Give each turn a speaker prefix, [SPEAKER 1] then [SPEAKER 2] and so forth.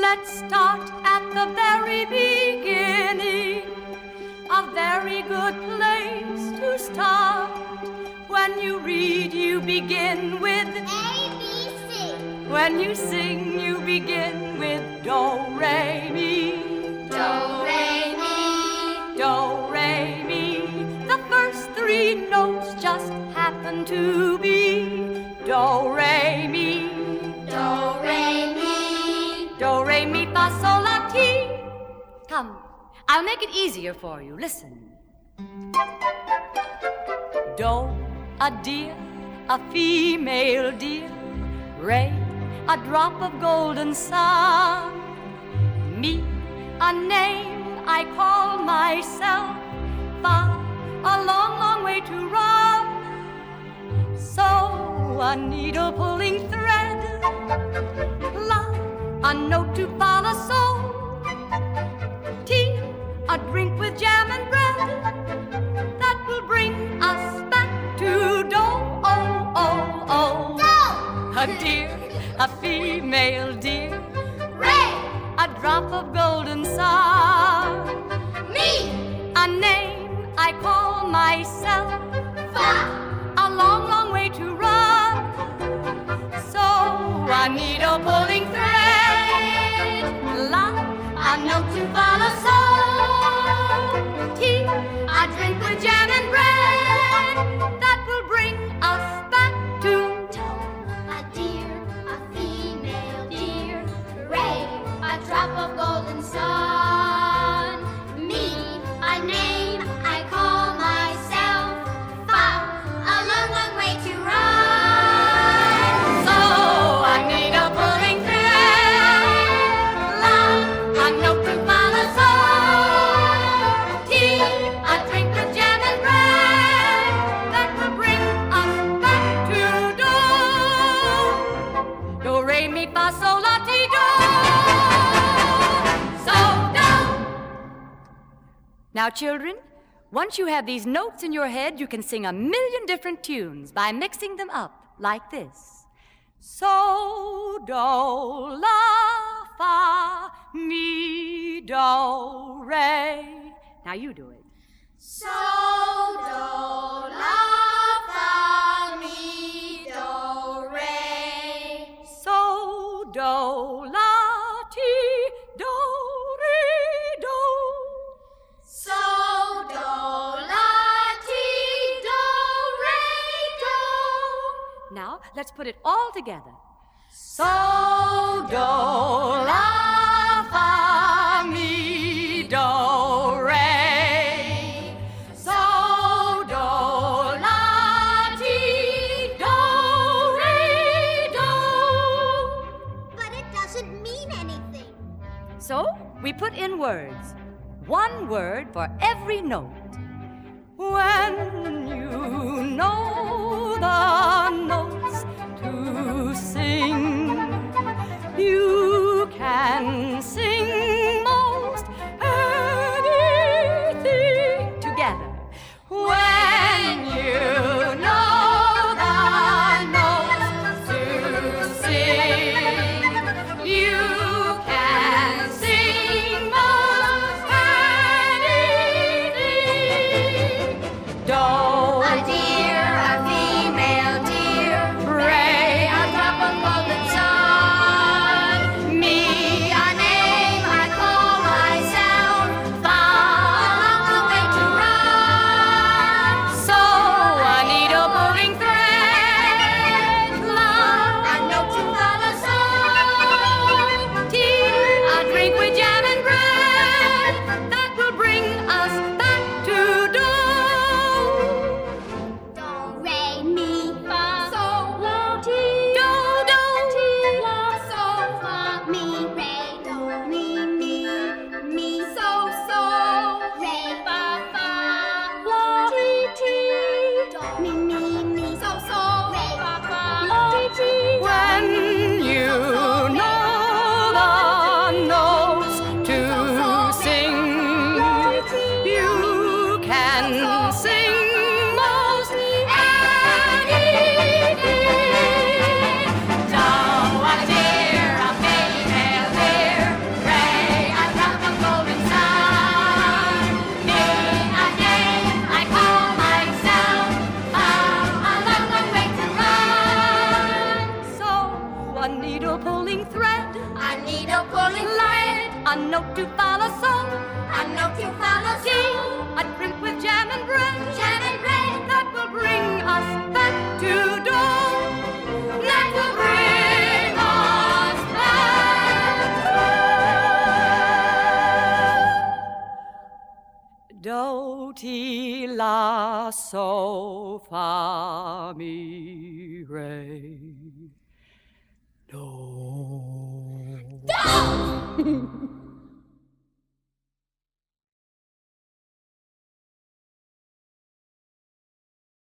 [SPEAKER 1] Let's start at the very beginning. A very good place to start. When you read, you begin with
[SPEAKER 2] A-B-C.
[SPEAKER 1] When you sing, you begin with do, re, mi.
[SPEAKER 2] Do, re, mi.
[SPEAKER 1] Do, re, mi. The first three notes just happen to be do, re, mi.
[SPEAKER 2] Do, re, mi.
[SPEAKER 1] Do, re, mi, fa, sol, la, ti. Come, I'll make it easier for you. Listen. Do, a deer, a female deer. Re, a drop of golden sun. Mi, a name I call myself. Fa, a long, long way to run. So, a needle pulling thread. La, a note to follow. So, tea, a drink with jam and bread. That will bring us back to do, oh, oh, oh.
[SPEAKER 2] Do.
[SPEAKER 1] A deer, a female deer.
[SPEAKER 2] Re.
[SPEAKER 1] A drop of golden sun.
[SPEAKER 2] Mi.
[SPEAKER 1] A name I call myself.
[SPEAKER 2] Fa.
[SPEAKER 1] A long, long way to run. So, a needle pulling thread. La, a note to follow. So, tea, a drink with jam and bread. That will bring us back to
[SPEAKER 2] A deer, a female deer. Re. A drop of golden sun. Me, a name I call myself. Fa. A long, long way to run.
[SPEAKER 1] So, a needle pulling thread. La, a note to follow. So, tea, a drink with jam and bread. That will bring us back to do. Do, re, mi, fa, sol, la, ti, do. So, do. Now, children, once you have these notes in your head, you can sing a million different tunes by mixing them up like this. So, do, la, fa, mi, do, re. Now you do it.
[SPEAKER 2] So, do, la, fa, mi, do, re.
[SPEAKER 1] So, do, la, ti, do, re, do.
[SPEAKER 2] So, do, la, ti, do, re, do.
[SPEAKER 1] Now, let's put it all together. So, do, la, fa, mi, do, re. So, do, la, ti, do, re, do.
[SPEAKER 2] But it doesn't mean anything.
[SPEAKER 1] So, we put in words. One word for every note. When you know the notes to sing, you can sing most anything together. When you know the notes to sing, you can sing most anything. Do,
[SPEAKER 2] A deer, a female
[SPEAKER 1] note to follow song,
[SPEAKER 2] a note to follow
[SPEAKER 1] tea,
[SPEAKER 2] song,
[SPEAKER 1] a drink with jam and bread,
[SPEAKER 2] jam and bread,
[SPEAKER 1] that will bring us back to dawn, that will bring us back. Doti la so fa mi re do.